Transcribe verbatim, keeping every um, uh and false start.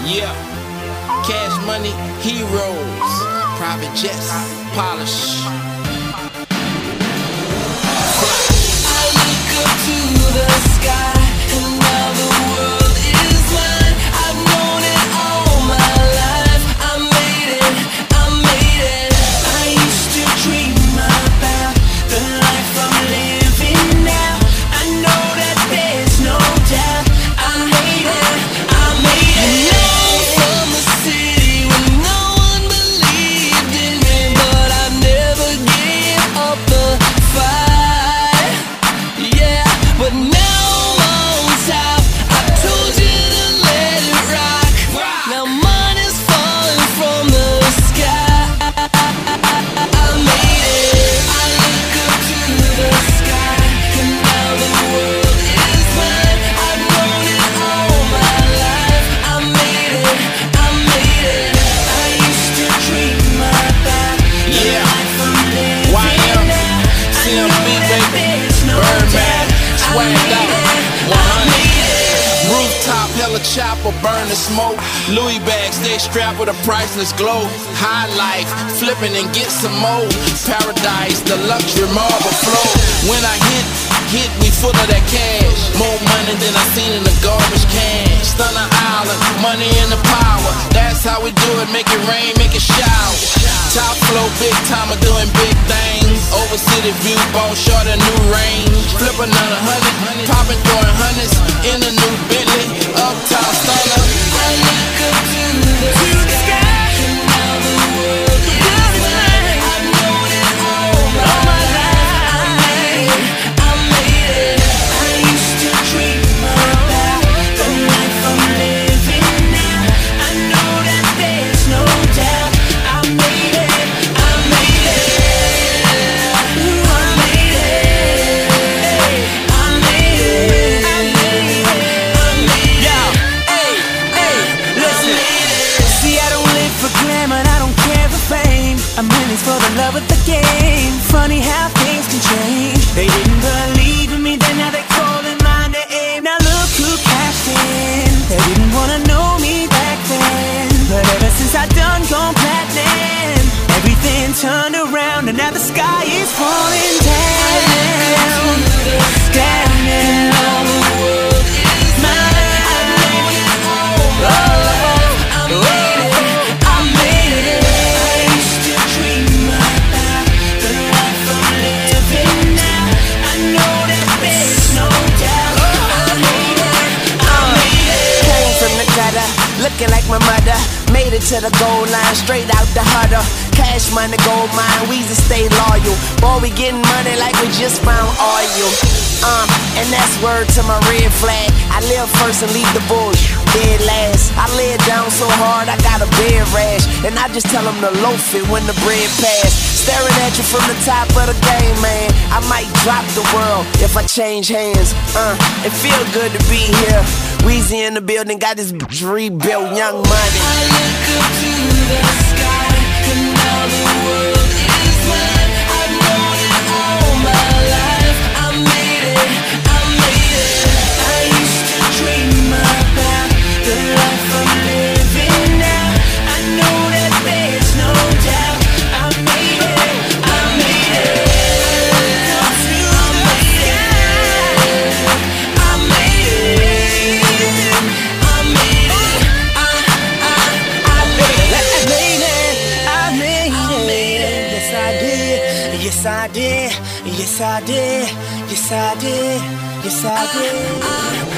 Yeah, Cash Money, Heroes, private jets, polish. I look up to the sky, and now the world is mine. I've known it all my life. I made it, I made it. I used to dream about the life I'm living now. I know that there's no doubt. I made it, I made it. I know from the city when no one believed in me, but I never gave up the fight. Yeah, but now I'm on top. I told you to let it rock. Now money's falling from the sky. I made it. I look up to the sky, and now the world is mine. I've known it all my life. I made it. I made it. I used to dream about the Yeah. life I'm living Y M, now. I C M B, know that baby, there's no Birdman, doubt. swagged out, I one hundred. made it. Rooftop, hella chopper, burn the smoke. Louis bags, stay strapped with a priceless glow. High life, flipping and get some more. Paradise, the luxury marble flow. When I hit, hit, we full of that cash. More money than I seen in the garbage can. Stunner Island, money and the power. That's how we do it, make it rain, make it shower. Top flow, big timer, doing big things. Over city view, ball short a new range. Flip another hundred, popping, throwing hundreds in a new Bentley. Uptown stunner. I look up to the sky, and now the world is mine. I've known it all my life. I made it, I made it. I used to dream about the life I'm living now. I know that there's no doubt. I made it, I made it. I made it. I made it. I made it. I made it. Hey, hey, listen. See, I don't live for glamour, I don't care for fame. I'm in this for the love of the game. Funny how things can change. They didn't believe in me, then now they calling my name. Now look who cashed in. They didn't wanna know me back then, but ever since I done gone platinum, everything turned around, and now the sky is falling down. Down now. Looking like my mother, made it to the goal line, straight out the huddle. Cash money, gold mine, Weezy stay loyal. Boy, we getting money like we just found oil. Uh, and that's word to my red flag. I live first and leave the bullshit dead last. I lay it down so hard I got a bed rash, and I just tell them to loaf it when the bread pass. Staring at you from the top of the game, man. I might drop the world if I change hands. Uh, it feel good to be here. Weezy in the building, got this bitch rebuilt, Young Money. I look up to the sky, and now the world is mine. I've known it all my life. I made it, I made it. I used to dream about the life I'm living now. I know that there's no doubt. I made it, I made it. I look up to the sky, I made it. Yes, I did. Yes, I did. Yes, I did. Yes, I did.